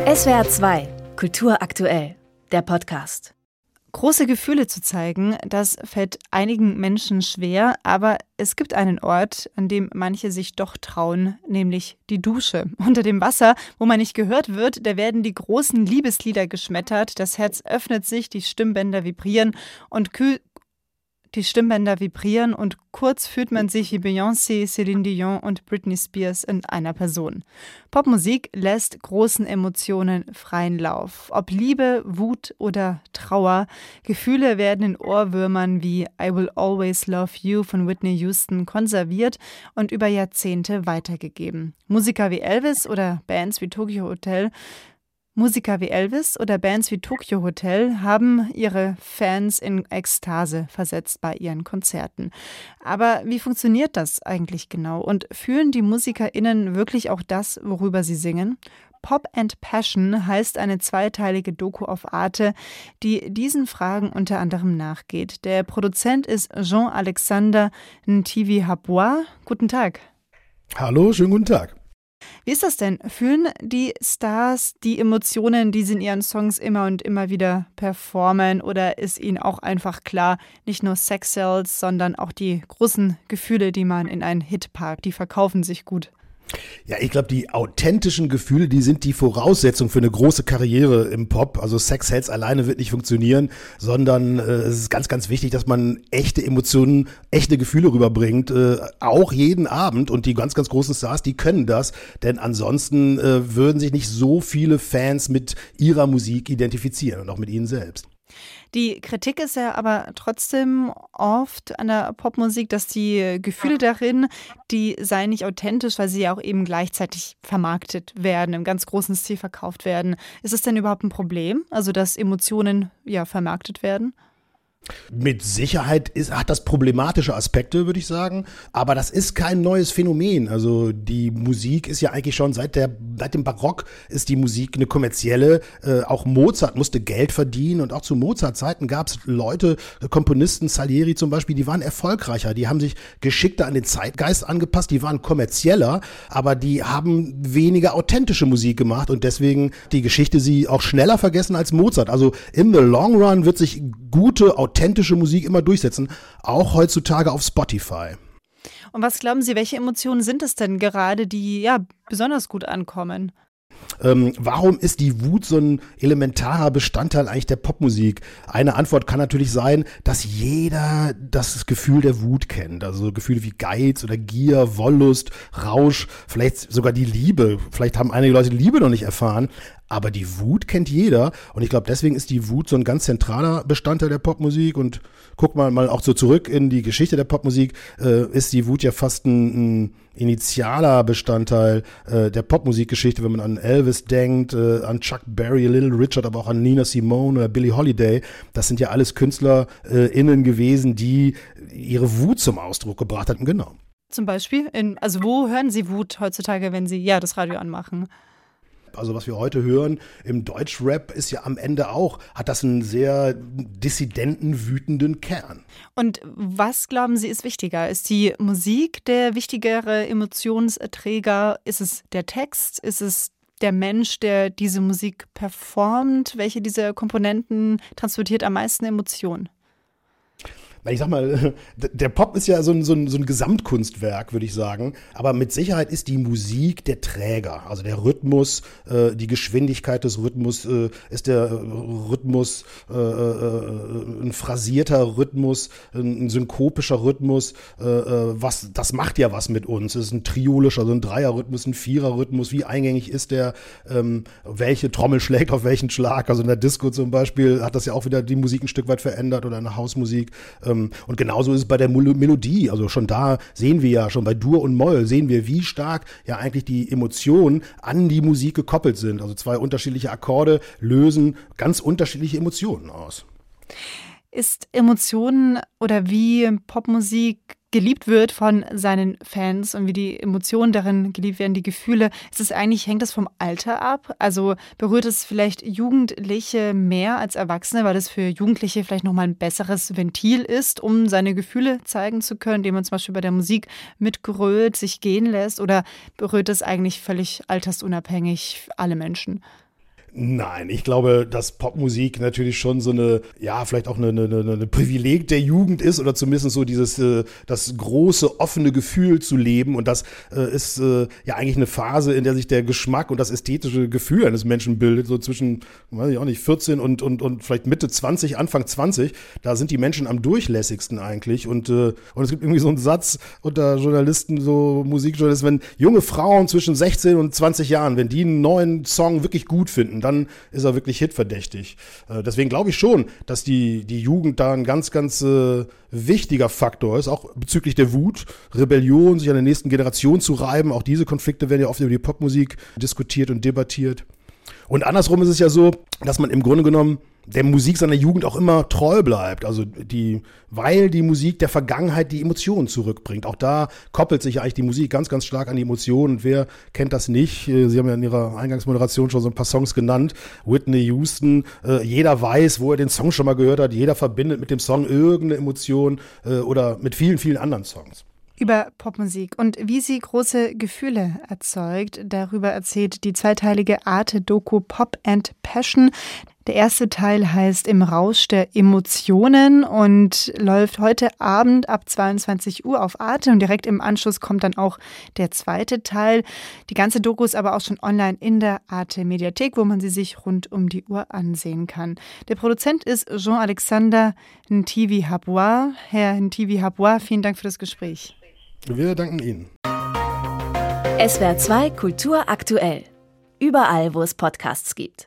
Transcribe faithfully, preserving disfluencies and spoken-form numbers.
S W R zwei, Kultur aktuell, der Podcast. Große Gefühle zu zeigen, das fällt einigen Menschen schwer, aber es gibt einen Ort, an dem manche sich doch trauen, nämlich die Dusche. Unter dem Wasser, wo man nicht gehört wird, da werden die großen Liebeslieder geschmettert, das Herz öffnet sich, die Stimmbänder vibrieren und kühl Die Stimmbänder vibrieren und kurz fühlt man sich wie Beyoncé, Céline Dion und Britney Spears in einer Person. Popmusik lässt großen Emotionen freien Lauf. Ob Liebe, Wut oder Trauer, Gefühle werden in Ohrwürmern wie I Will Always Love You von Whitney Houston konserviert und über Jahrzehnte weitergegeben. Musiker wie Elvis oder Bands wie Tokyo Hotel Musiker wie Elvis oder Bands wie Tokyo Hotel haben ihre Fans in Ekstase versetzt bei ihren Konzerten. Aber wie funktioniert das eigentlich genau? Und fühlen die MusikerInnen wirklich auch das, worüber sie singen? Pop and Passion heißt eine zweiteilige Doku auf Arte, die diesen Fragen unter anderem nachgeht. Der Produzent ist Jean-Alexandre Ntivi-Habwa. Guten Tag. Hallo, schönen guten Tag. Wie ist das denn? Fühlen die Stars die Emotionen, die sie in ihren Songs immer und immer wieder performen? Oder ist ihnen auch einfach klar, nicht nur Sex sells, sondern auch die großen Gefühle, die man in einen Hit packt, die verkaufen sich gut? Ja, ich glaube, die authentischen Gefühle, die sind die Voraussetzung für eine große Karriere im Pop. Also Sex Sells alleine wird nicht funktionieren, sondern äh, es ist ganz, ganz wichtig, dass man echte Emotionen, echte Gefühle rüberbringt, äh, auch jeden Abend. Und die ganz, ganz großen Stars, die können das, denn ansonsten äh, würden sich nicht so viele Fans mit ihrer Musik identifizieren und auch mit ihnen selbst. Die Kritik ist ja aber trotzdem oft an der Popmusik, dass die Gefühle darin, die seien nicht authentisch, weil sie ja auch eben gleichzeitig vermarktet werden, im ganz großen Stil verkauft werden. Ist es denn überhaupt ein Problem, also dass Emotionen ja vermarktet werden? Mit Sicherheit ist, hat das problematische Aspekte, würde ich sagen, aber das ist kein neues Phänomen. Also die Musik ist ja eigentlich schon seit der seit dem Barock ist die Musik eine kommerzielle. Äh, auch Mozart musste Geld verdienen und auch zu Mozart-Zeiten gab es Leute, Komponisten, Salieri zum Beispiel, die waren erfolgreicher, die haben sich geschickter an den Zeitgeist angepasst, die waren kommerzieller, aber die haben weniger authentische Musik gemacht und deswegen die Geschichte sie auch schneller vergessen als Mozart. Also in the long run wird sich gute, authentische Musik immer durchsetzen, auch heutzutage auf Spotify. Und was glauben Sie, welche Emotionen sind es denn gerade, die ja besonders gut ankommen? Ähm, warum ist die Wut so ein elementarer Bestandteil eigentlich der Popmusik? Eine Antwort kann natürlich sein, dass jeder das Gefühl der Wut kennt. Also Gefühle wie Geiz oder Gier, Wollust, Rausch, vielleicht sogar die Liebe. Vielleicht haben einige Leute Liebe noch nicht erfahren. Aber die Wut kennt jeder und ich glaube, deswegen ist die Wut so ein ganz zentraler Bestandteil der Popmusik und guck mal mal auch so zurück in die Geschichte der Popmusik, äh, ist die Wut ja fast ein, ein initialer Bestandteil äh, der Popmusikgeschichte, wenn man an Elvis denkt, äh, an Chuck Berry, Little Richard, aber auch an Nina Simone oder Billie Holiday. Das sind ja alles KünstlerInnen gewesen, die ihre Wut zum Ausdruck gebracht hatten, genau. Zum Beispiel, in, also wo hören Sie Wut heutzutage, wenn Sie ja das Radio anmachen? Also was wir heute hören im Deutschrap ist ja am Ende auch, hat das einen sehr dissidenten, wütenden Kern. Und was glauben Sie ist wichtiger? Ist die Musik der wichtigere Emotionsträger? Ist es der Text? Ist es der Mensch, der diese Musik performt? Welche dieser Komponenten transportiert am meisten Emotionen? Ich sag mal, der Pop ist ja so ein, so ein, so ein Gesamtkunstwerk, würde ich sagen. Aber mit Sicherheit ist die Musik der Träger. Also der Rhythmus, äh, die Geschwindigkeit des Rhythmus, äh, ist der Rhythmus äh, äh, ein phrasierter Rhythmus, ein synkopischer Rhythmus. Äh, was, das macht ja was mit uns. Es ist ein triolischer, also ein Dreierrhythmus, ein Viererrhythmus. Wie eingängig ist der? Ähm, welche Trommel schlägt auf welchen Schlag? Also in der Disco zum Beispiel hat das ja auch wieder die Musik ein Stück weit verändert oder in der Hausmusik. Und genauso ist es bei der Melodie. Also schon da sehen wir ja, schon bei Dur und Moll sehen wir, wie stark ja eigentlich die Emotionen an die Musik gekoppelt sind. Also zwei unterschiedliche Akkorde lösen ganz unterschiedliche Emotionen aus. Ist Emotionen oder wie Popmusik geliebt wird von seinen Fans und wie die Emotionen darin geliebt werden, die Gefühle, ist es eigentlich, hängt das vom Alter ab? Also berührt es vielleicht Jugendliche mehr als Erwachsene, weil es für Jugendliche vielleicht nochmal ein besseres Ventil ist, um seine Gefühle zeigen zu können, indem man zum Beispiel bei der Musik mitgrölt, sich gehen lässt, oder berührt es eigentlich völlig altersunabhängig alle Menschen? Nein, ich glaube, dass Popmusik natürlich schon so eine, ja, vielleicht auch eine, eine, eine Privileg der Jugend ist oder zumindest so dieses, äh, das große, offene Gefühl zu leben. Und das äh, ist äh, ja eigentlich eine Phase, in der sich der Geschmack und das ästhetische Gefühl eines Menschen bildet, so zwischen, weiß ich auch nicht, vierzehn und, und, und vielleicht Mitte zwanzig, Anfang zwanzig. Da sind die Menschen am durchlässigsten eigentlich. Und, äh, und es gibt irgendwie so einen Satz unter Journalisten, so Musikjournalisten, wenn junge Frauen zwischen sechzehn und zwanzig Jahren, wenn die einen neuen Song wirklich gut finden, dann ist er wirklich hitverdächtig. Äh, deswegen glaube ich schon, dass die, die Jugend da ein ganz, ganz äh, wichtiger Faktor ist, auch bezüglich der Wut, Rebellion, sich an der nächsten Generation zu reiben. Auch diese Konflikte werden ja oft über die Popmusik diskutiert und debattiert. Und andersrum ist es ja so, dass man im Grunde genommen der Musik seiner Jugend auch immer treu bleibt. Also die, weil die Musik der Vergangenheit die Emotionen zurückbringt. Auch da koppelt sich ja eigentlich die Musik ganz, ganz stark an die Emotionen. Und wer kennt das nicht? Sie haben ja in Ihrer Eingangsmoderation schon so ein paar Songs genannt. Whitney Houston. Äh, jeder weiß, wo er den Song schon mal gehört hat. Jeder verbindet mit dem Song irgendeine Emotion äh, oder mit vielen, vielen anderen Songs. Über Popmusik und wie sie große Gefühle erzeugt, darüber erzählt die zweiteilige Arte-Doku Pop and Passion. Der erste Teil heißt Im Rausch der Emotionen und läuft heute Abend ab zweiundzwanzig Uhr auf Arte und direkt im Anschluss kommt dann auch der zweite Teil. Die ganze Doku ist aber auch schon online in der Arte-Mediathek, wo man sie sich rund um die Uhr ansehen kann. Der Produzent ist Jean-Alexander Ntivi-Habwa. Herr Ntivi-Habwa, vielen Dank für das Gespräch. Wir danken Ihnen. S W R zwei Kultur aktuell. Überall, wo es Podcasts gibt.